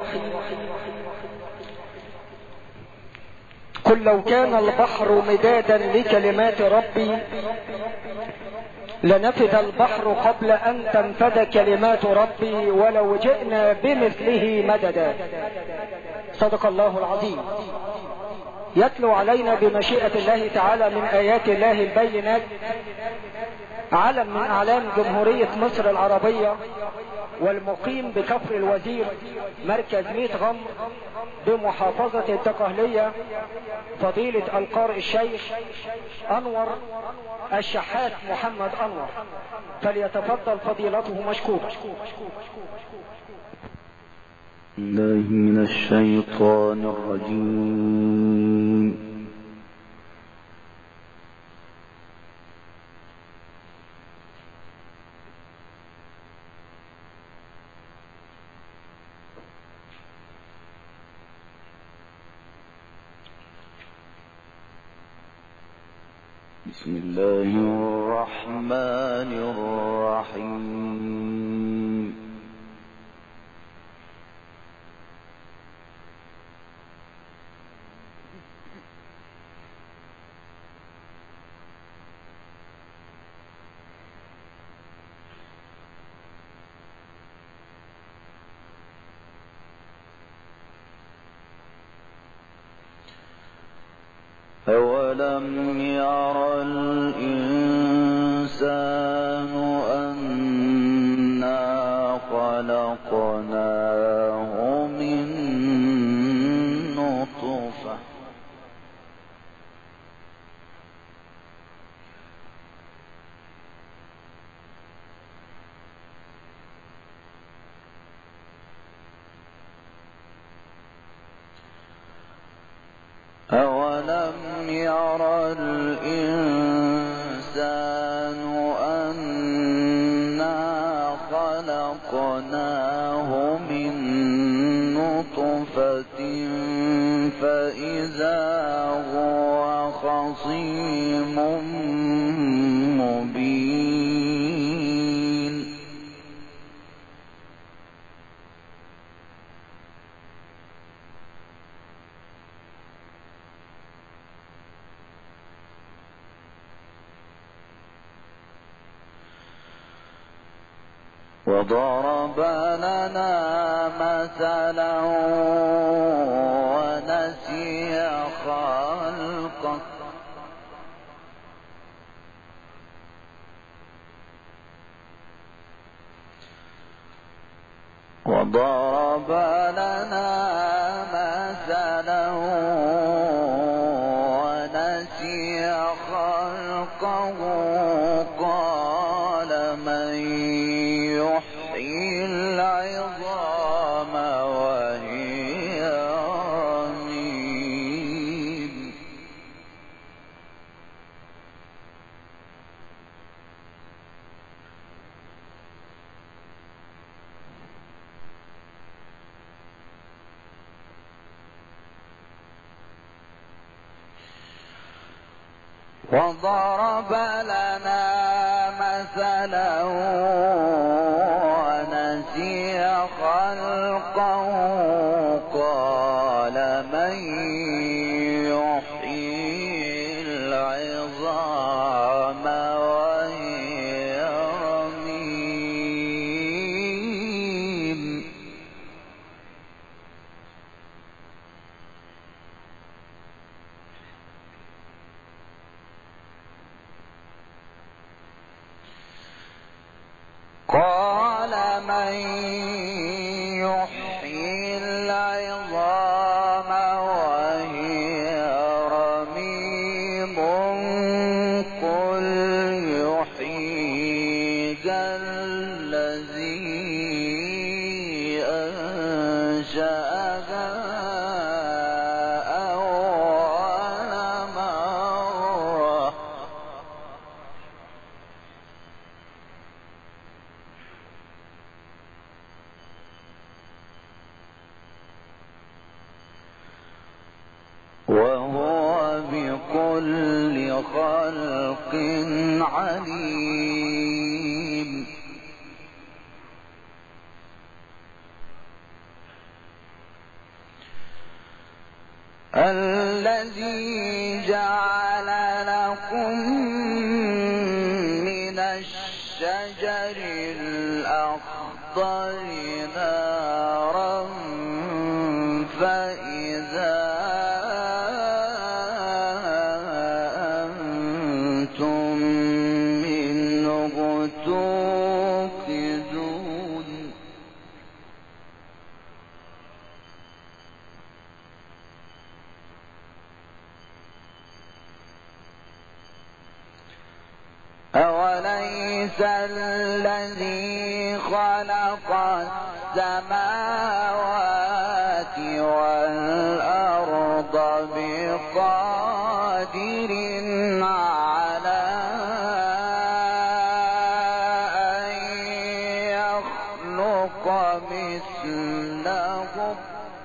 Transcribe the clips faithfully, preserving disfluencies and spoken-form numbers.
الرحيم. قل لو كان البحر مدادا لكلمات ربي لنفد البحر قبل أن تنفد كلمات ربي ولو جئنا بمثله مددا. صدق الله العظيم. يتلو علينا بمشيئة الله تعالى من آيات الله البينات علم من أعلام جمهورية مصر العربية والمقيم بكفر الوزير مركز ميت غمر بمحافظة الدقهلية، فضيلة القارئ الشيخ أنور الشحات محمد أنور، فليتفضل فضيلته مشكورا. الله من الشيطان الرجيم. بسم الله الرحمن الرحيم. أولم ير الإنسان أنا خلقناه من نطفة أولم ير الإنسان أنا خلقناه من نطفة فإذا هو خصيم مبين. وضرب لنا مثلا ونسي خلقه وضرب لنا مثلا ونسي خلقه قال من يحيي العظام وهي رميم. وضرب لنا مثلا ونسي خلقه قال من يحيي العظام وهي رميم. قال من يحيي العظام وهي رميم قل يحييها الذي أنشأها أول مرة وهو بكل خلق عليم. الذي جعل لكم من الشجر الأخضر نارا فإذا أنتم منه توقدون. أوليس الذي خلق السماوات والأرض بقادر على أن يخلق مثلهم؟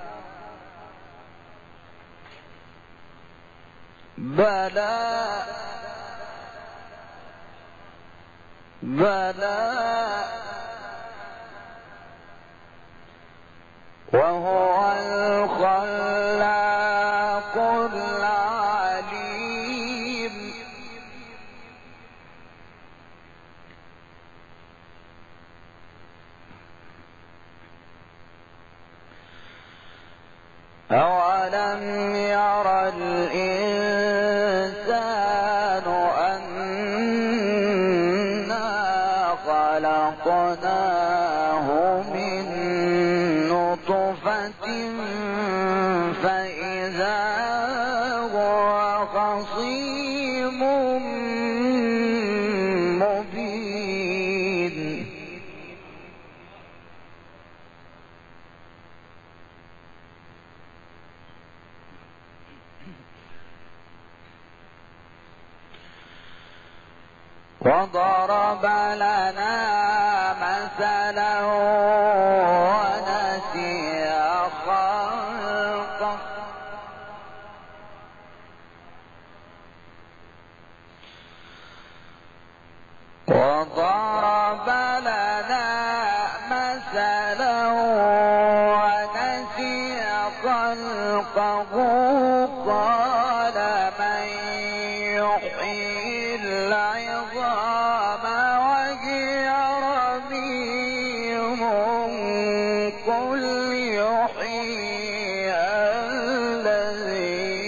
بلى بلى وهو الخلاق العليم. أولم ير الإنسان أنا خلقناه من نطفة فإذا هو خصيم مبين. وضرب لنا مثلا ونسي خلقه وضرب لنا مثلا ونسي خلقه قال من يحيي العظام وهي رميم قل يحييها الذي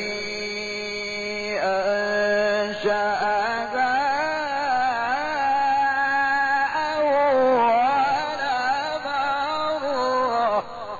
أنشأها أول مرة.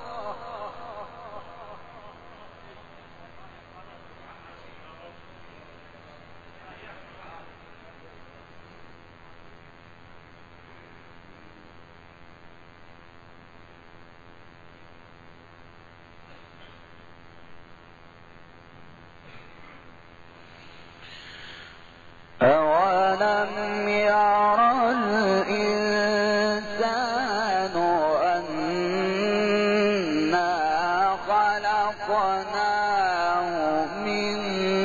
أولم ير الإنسان أنا خلقناه من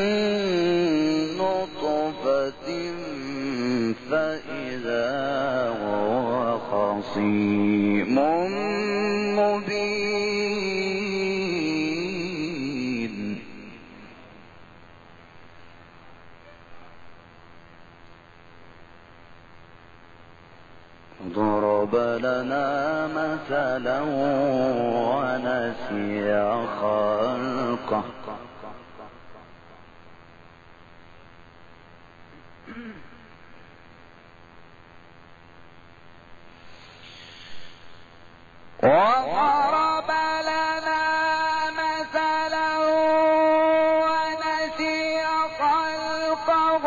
نطفة فإذا هو خصيم مبين. ضرب لنا مثلا ونسي خلقه وضرب لنا مثلا ونسي خلقه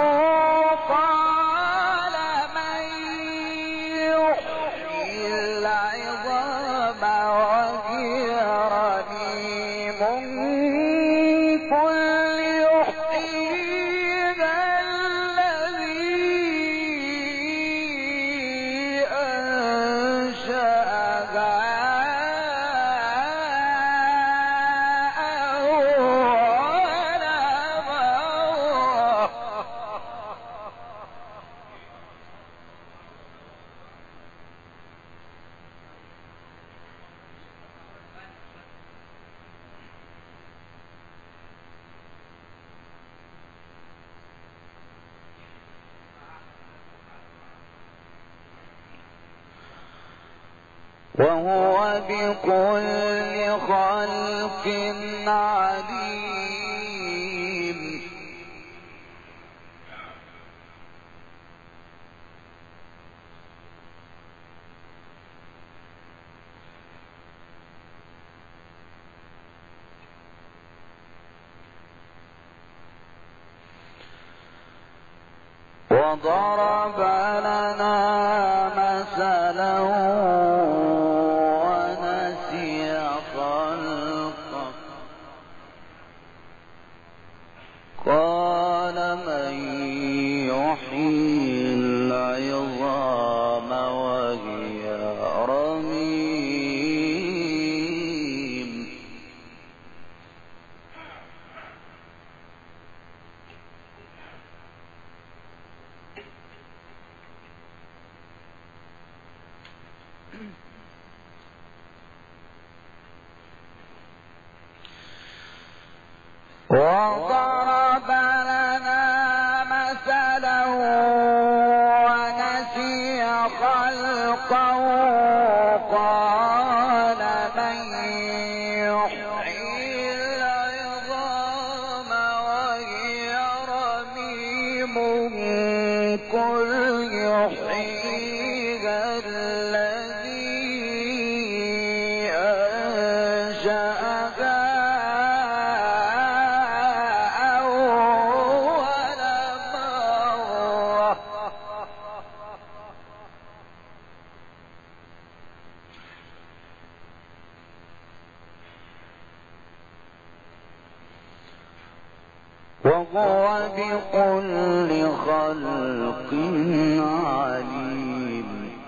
قال من يحيي العظام وهي رميم قل يحييها الذي أنشأها وهو بكل خلق عليم. وضرب لنا مثلا ونسي خلقه قال من يحيي العظام وهي رميم. وضرب لنا مثلا ونسي خلقه قال من يحيي العظام وهي رميم قل يحييها الذي أنشأها وهو بكل خلق عليم.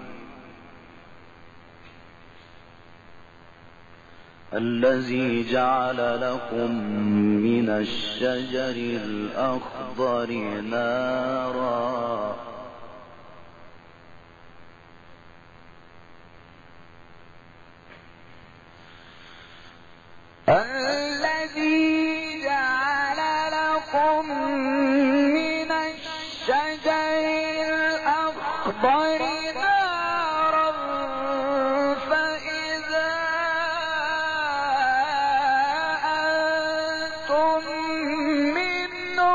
الذي جعل لكم من الشجر الأخضر نارا الذي جعل لكم من الشجر الأخضر نارا فإذا أنتم منه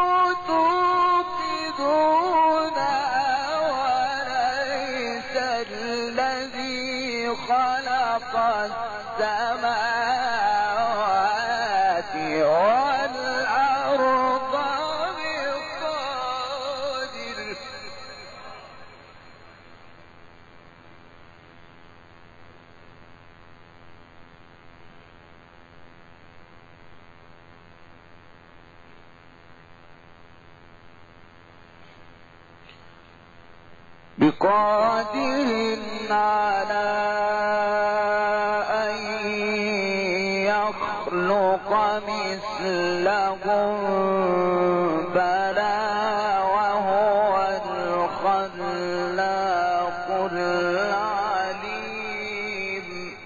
توقدون وليس الذي خلق السماوات والأرض بقادر بقادر على أن يخلق مثلهم بلى وهو الخلاق العليم.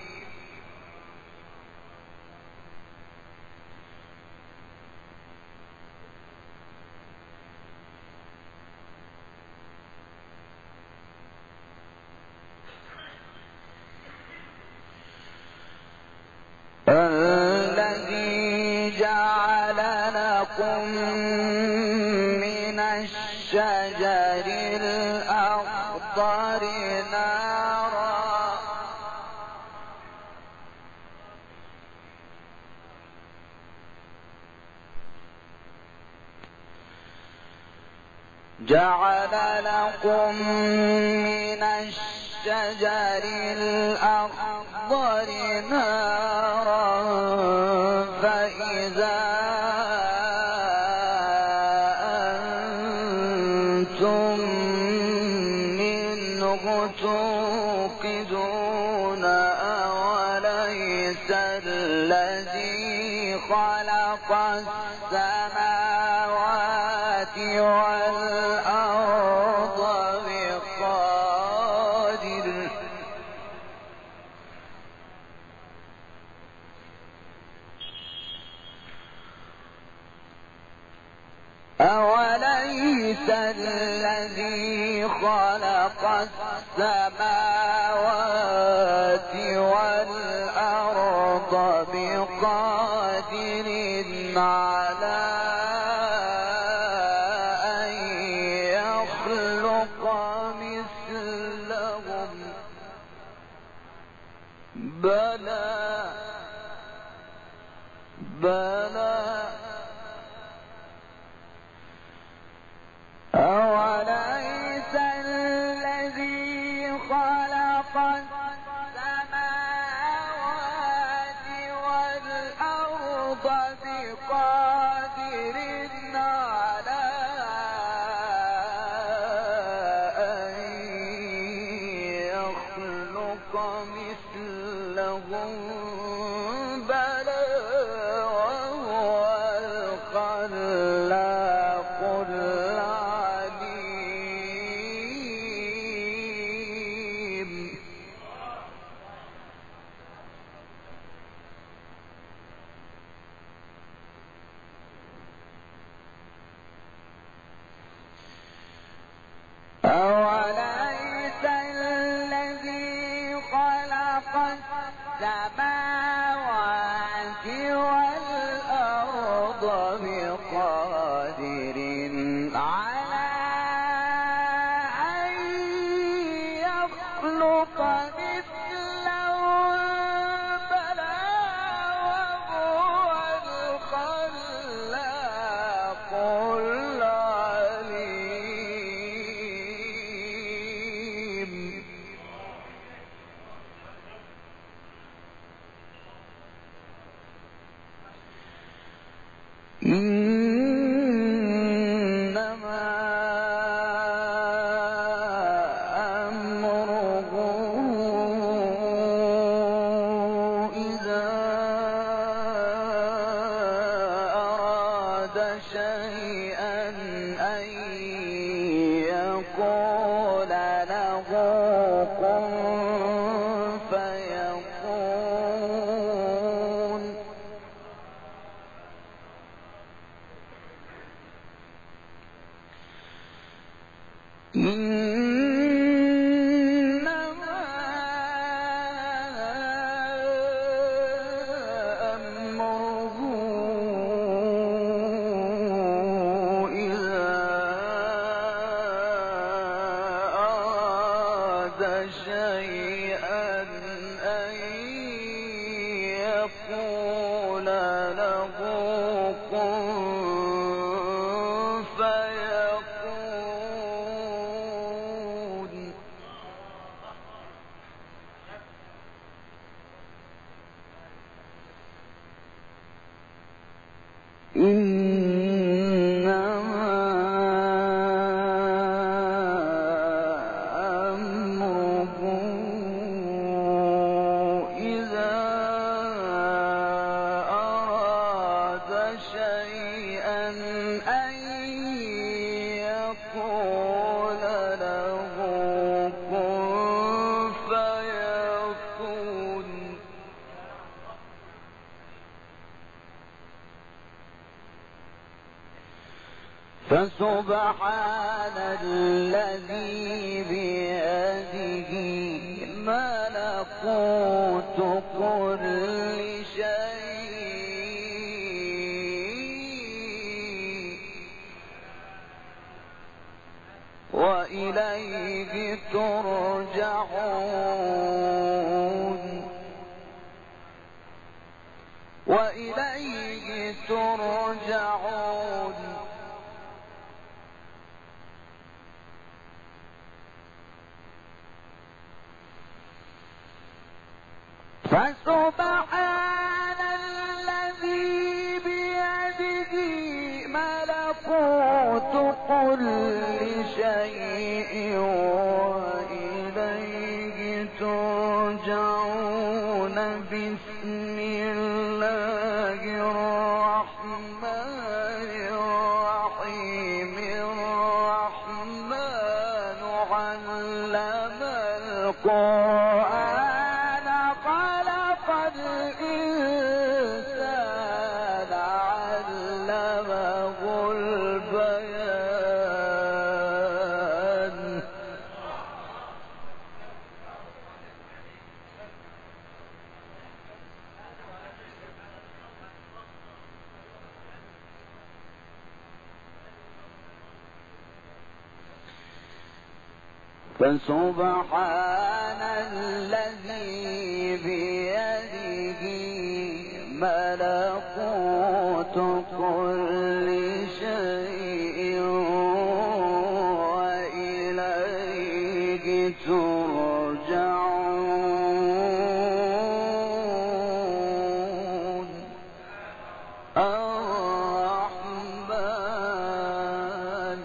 الذي جعل لكم من الشجر الأخضر نارا جعل لكم من الشجر الأخضر نارا فإذا أنتم منه توقدون أوليس الذي خلق السماوات والأرض بقادر أوليس الذي خلق السماوات بقادر على أن يخلق مثلهم بلى بلى أوليس الذي خلق السماوات والأرض بقادر على أن يخلق مثلهم بلى وهو الخلاق العليم. أوليس الذي خلق السماوات والأرض بقادر على أن يخلق مثلهم بلى وهو الخلاق العليم. إنما أمره إذا أراد شيئا أن يقول له كن فيكون. إنما أمره إذا أراد شيئا أن يقول له كن فيكون. إنما أمره إذا أراد شيئا أن يقول له كن فيكون. فسبحان الذي بيده ملكوت كل شيء وإليه ترجعون وإليه ترجعون. فسبحان الذي بيده ملكوت كل شيء وإليه ترجعون. بسم الله الرحمن الرحيم. الرحمن علم القرآن خلق الإنسان علمه البيان. فسبحان الذي بيده ملكوت كل شيء وإليه ترجعون الرحمن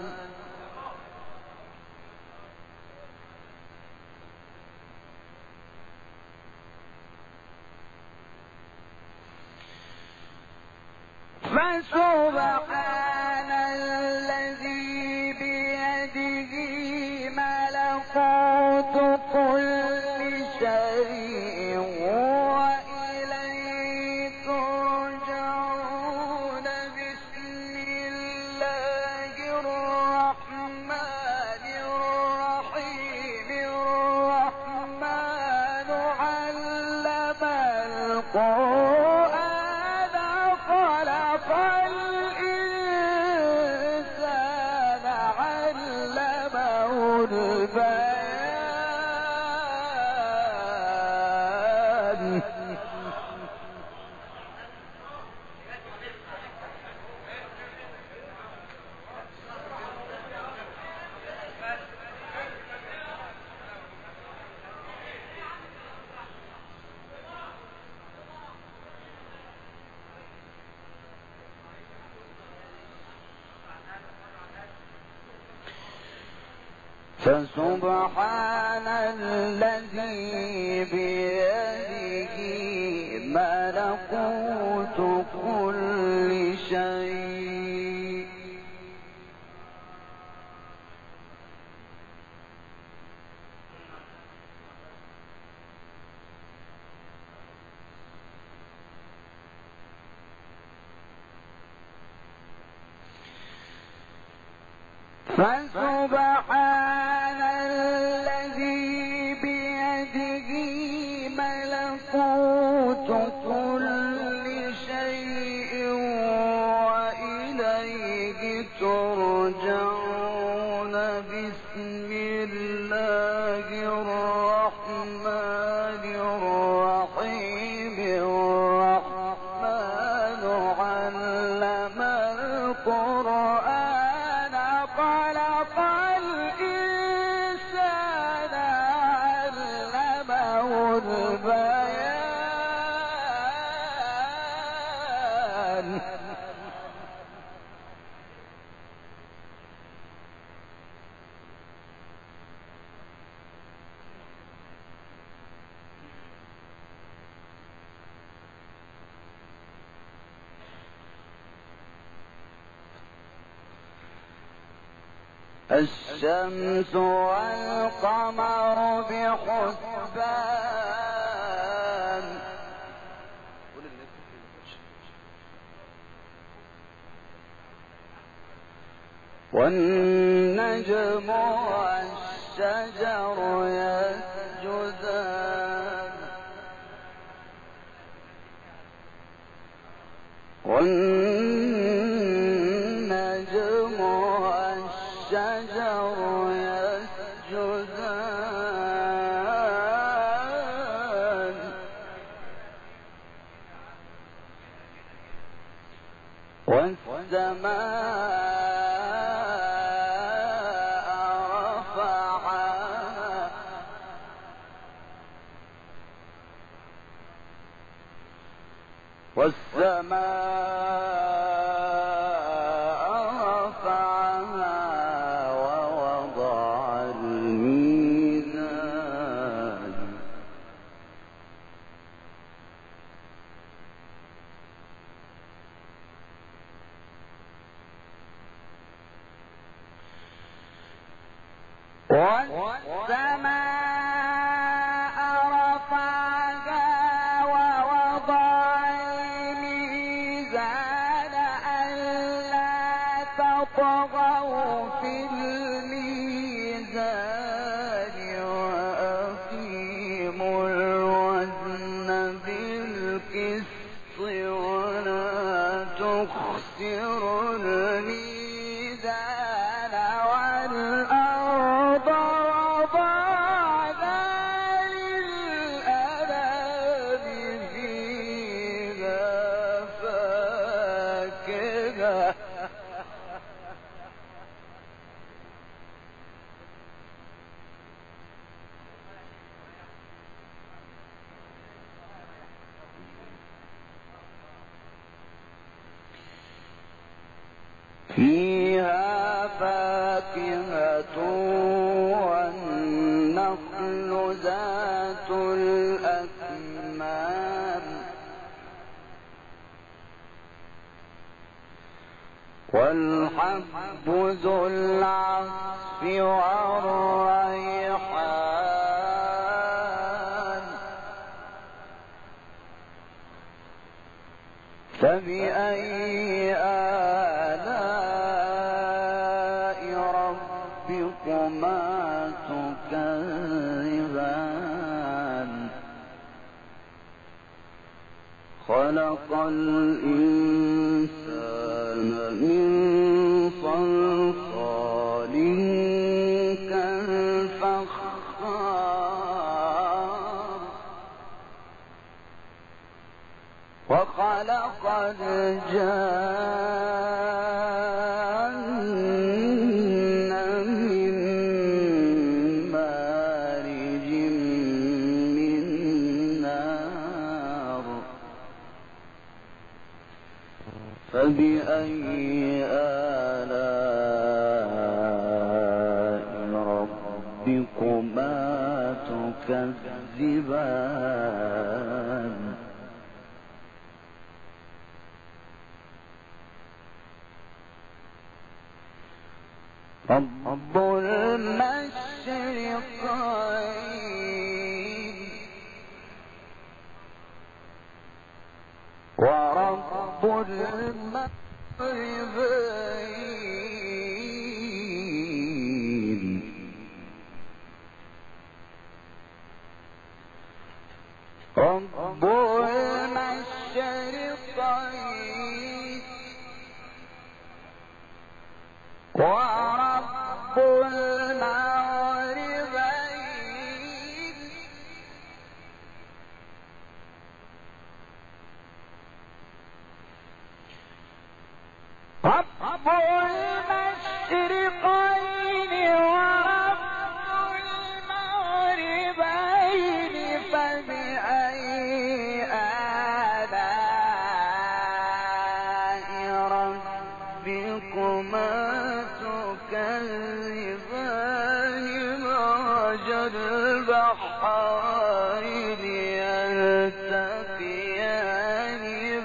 فسبحان الذي بيده ملكوت كل شيء وإليه ترجعون بسم الله الرحمن الرحيم الرحمن علم القرآن خلق الإنسان علمه البيان فسبحان الذي بيده ملكوت كل شيء فسبحان الذي بيده ملكوت كل شيء وإليه ترجعون بسم الله الرحمن الرحيم الرحمن علم القرآن خلق الإنسان علمه البيان الشمس والقمر بحسبان والنجم والشجر يسجدان والنجم والشجر يسجدان والسماء رفعها والسماء رفعها ووضع الميزان والسماء رفعها ووضع الميزان ألا تطغوا في الميزان وأقيموا الوزن بالقسط ولا تخسروا الميزان والأرض وضعها فيها فاكهة والنخل ذات الأكمام والحب ذو العصف والريحان فبأي آلاء ربكما تكذبان خلق الإنسان من صلصال كالفخار وخلق الجان من مارج من نار فبأي آلاء ربكما تكذبان رب المشرقين ورب المغربين رب المشرقين ورب المغربين رب المشرقين ورب المغربين فبأي آلاء ربكما تكذبان مرج البحرين يلتقيان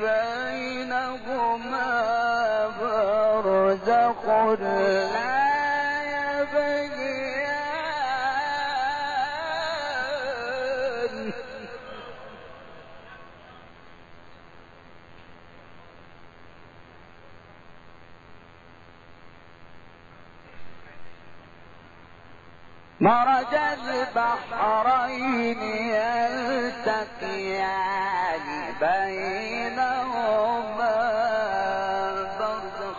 بينهما برزخ لا يبغيان مرج البحرين يلتقيان بينهما برزخ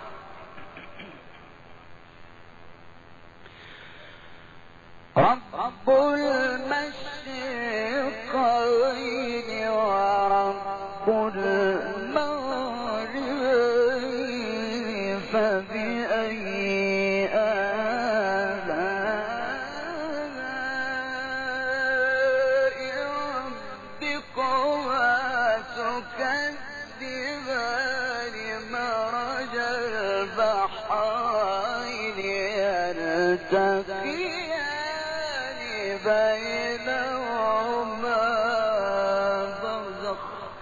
رب المشرقين ورب المغربين فبأي آلاء ربكما تكذبان مرج البحرين يلتقيان بينهما برزخ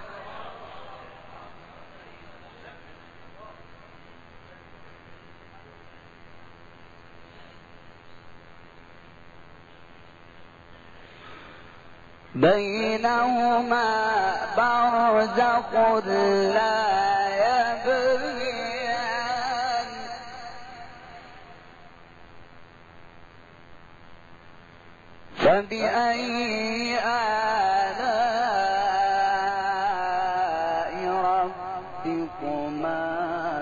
بينهما برزخ لا يبغيان فبأي آلاء ربكما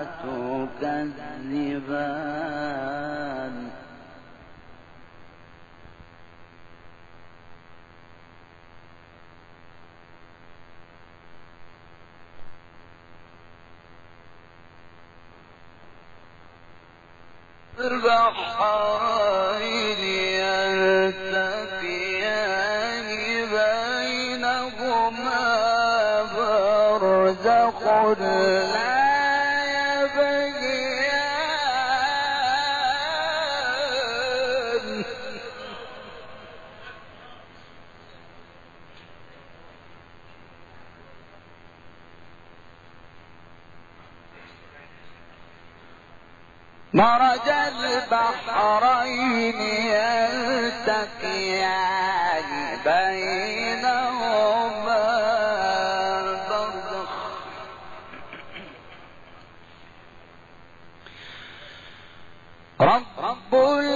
تكذبان البحرين يلتقيان بينهما برزخ لا يبغيان مرج البحرين يلتقيان بينهما برزخ رب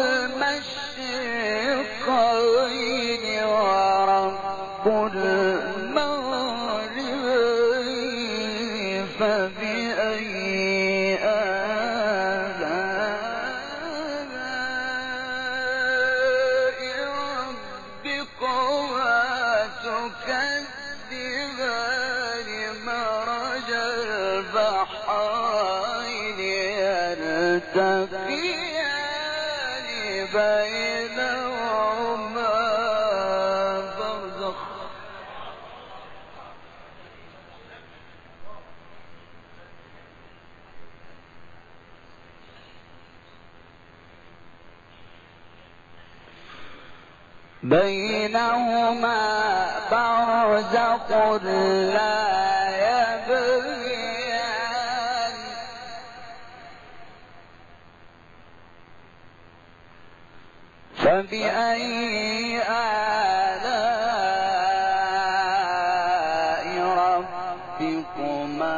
المشرقين ورب المغربين فبأي آلاء ربكما تكذبان مرج البحرين يلتقيان بينهما برزخ بينهما برزخ لا يبغيان فبأي آلاء ربكما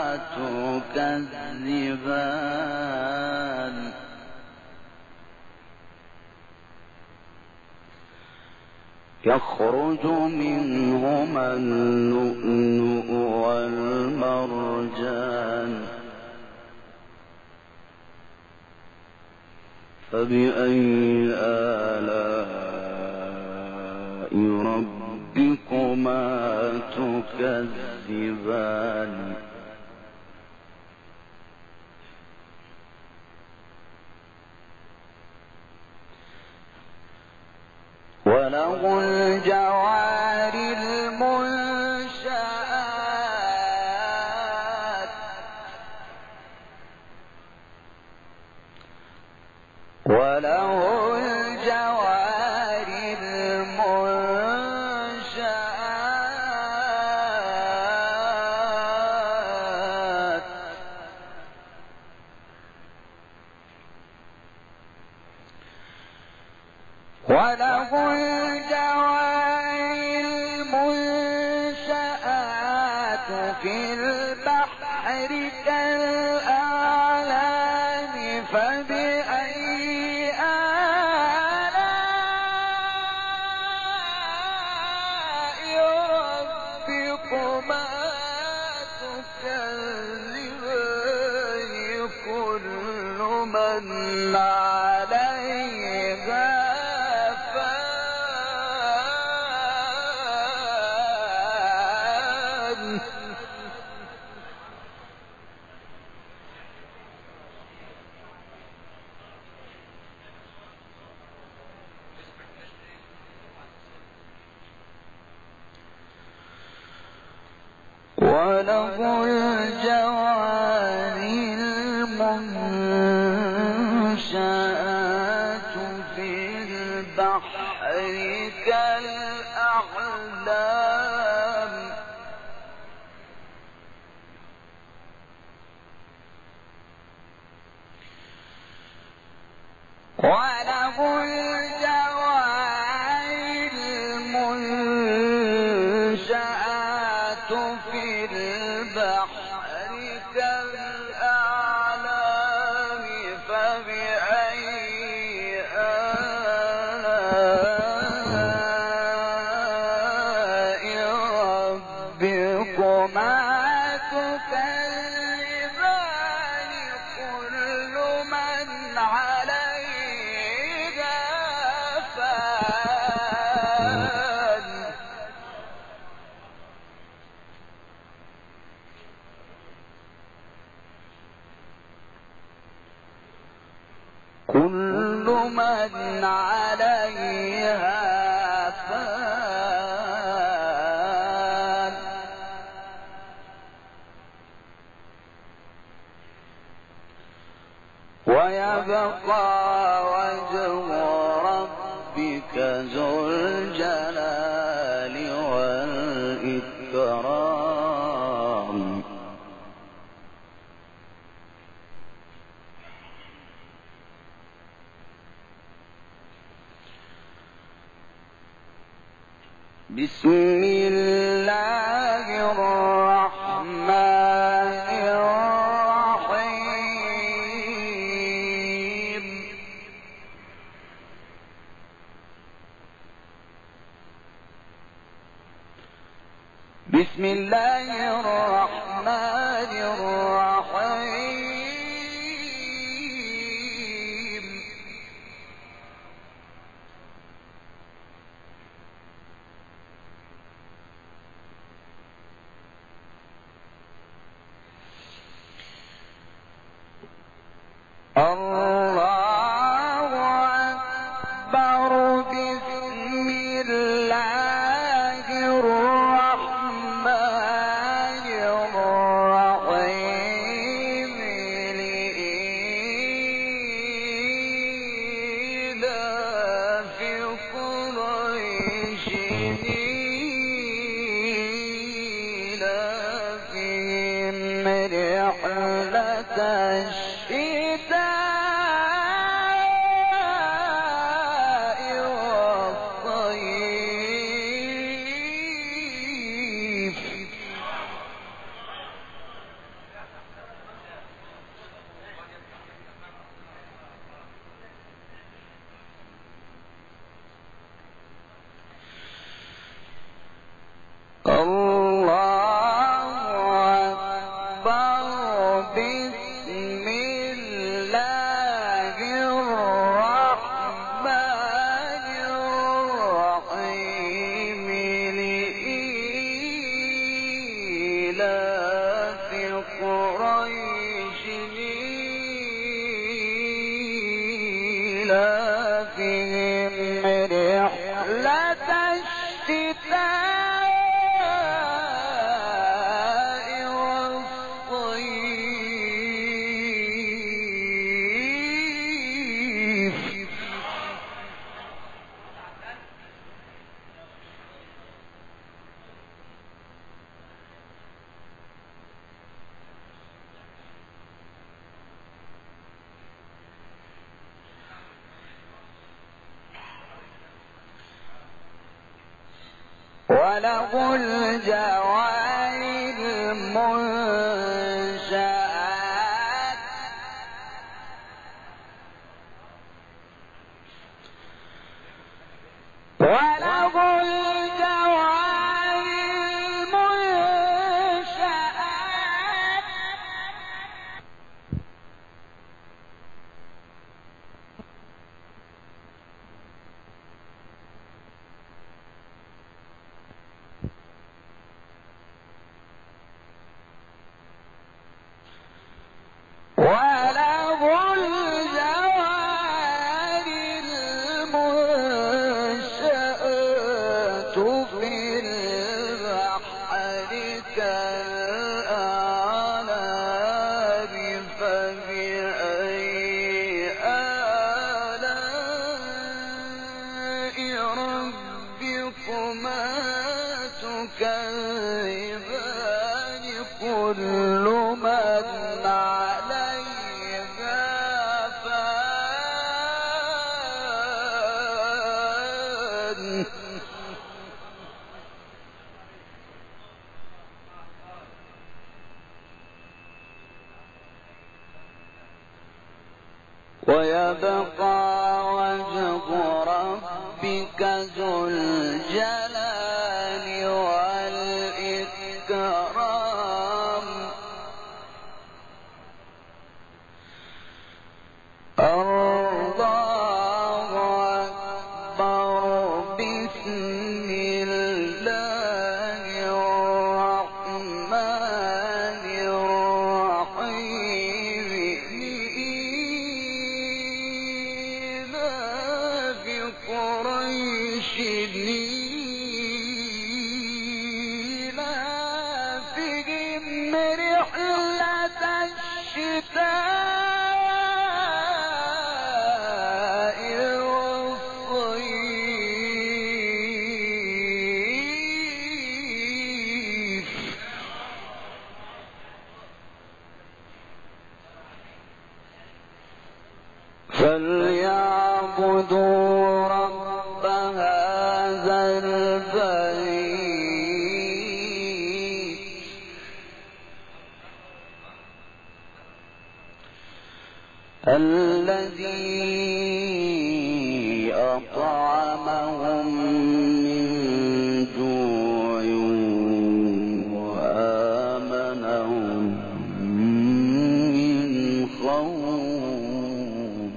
تكذبان يخرج منهما اللؤلؤ والمرجان فبأي آلاء ربكما تكذبان وله الجوار المنشآت وله الجوار المنشآت وله الجوار المنشآت في البحر كالأعلام فبأي آلاء ربكما تكذبان كل من عليها وله الجوار المنشآت في البحر كالأعلام وله الجوار المنشآت في البحر كالأعلام فبأي آلاء ربكما تكذبان كل من عليها فان كل من عليها فان ويبقى وجه ربك ذو الجلال والإكرام بسم الله الرحمن الرحيم بسم الله الرحمن الرحيم الله أكبر بسم الله الرحمن الرحيم لإيلاف قريش إيلافهم رحلة وله الجوار المنشآت وله الجوار المنشآت وله الجوار المنشآت في البحر كالأعلام فبأي آلاء ربكما تكذبان كل من عليها فان ويبقى وجه ربك ذو الجلال والإكرام الله أكبر بسم الله الرحمن الرحيم لإيلاف قريش إيلافهم رحلة الشتاء والصيف فليعبدوا رب هذا البيت الذي أطعمهم من جوع وآمنهم من خوف.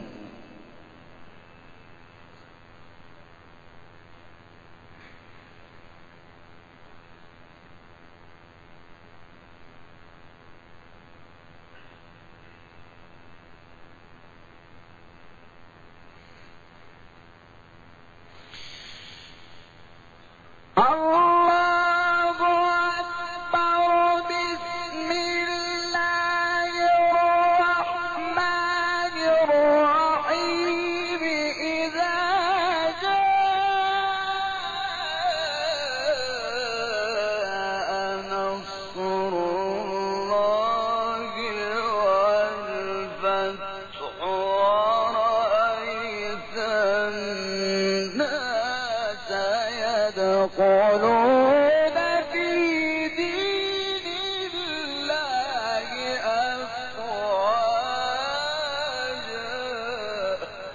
الله أكبر. بسم الله الرحمن الرحيم. إذا جاء نصر الله والفتح ورأيت الناس يدخلون في دين الله أفواجا.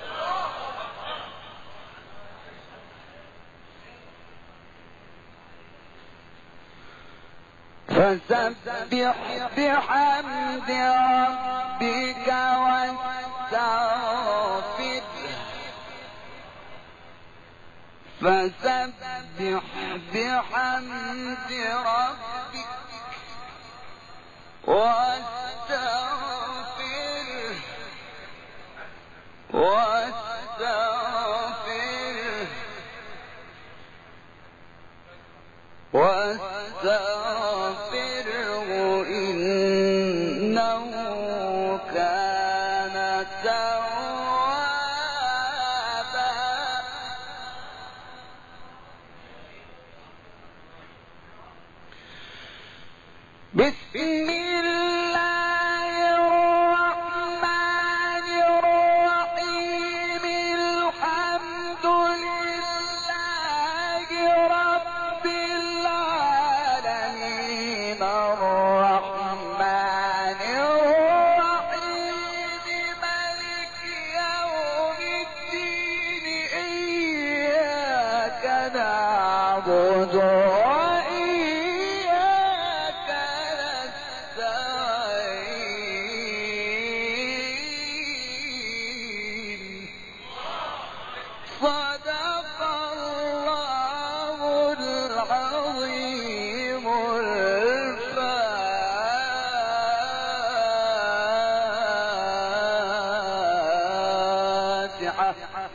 فسبح بحمد ربك واستغفره. فسبح بحمد ربك واستغفره واستغفره واستغفره إنه كان توابا. بسم الله الرحمن الرحيم. الحمد لله رب العالمين الرحمن الرحيم مالك يوم الدين. إياك نعبد وإياك نستعين. صدق الله العظيم. الفاتحة.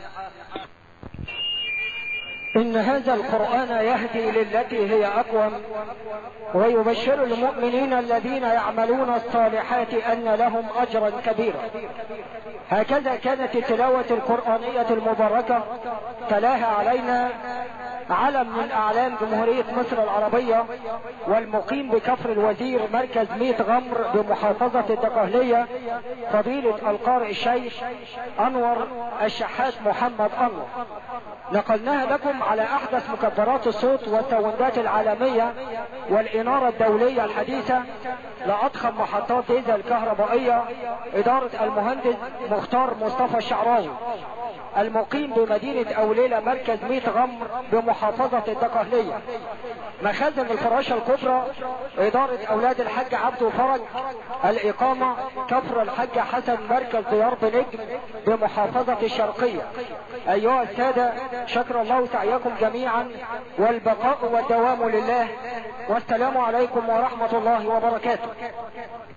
إن هذا القرآن يهدي للتي هي أقوم ويبشر المؤمنين الذين يعملون الصالحات أن لهم أجرا كبيرا. هكذا كانت التلاوة القرآنية المباركة تلاها علينا علم من أعلام جمهورية مصر العربية والمقيم بكفر الوزير مركز ميت غمر بمحافظة الدقهلية فضيلة القارئ الشيخ أنور الشحات محمد أنور. نقلناها لكم على أحدث مكبرات الصوت والساوندات العالمية والإنارة الدولية الحديثة لأضخم محطات ديزل الكهربائية إدارة المهندس مختار مصطفى الشعراوي المقيم بمدينة أوليلة مركز ميت غمر بمحافظة الدقهلية. مخازن الفراشة الكبرى إدارة أولاد الحاج عبد فرج. الإقامة كفر الحاج حسن مركز ديار بنجم بمحافظة الشرقية. أيها السادة شكر الله سعيكم جميعا والبقاء والدوام لله والسلام عليكم ورحمة الله وبركاته.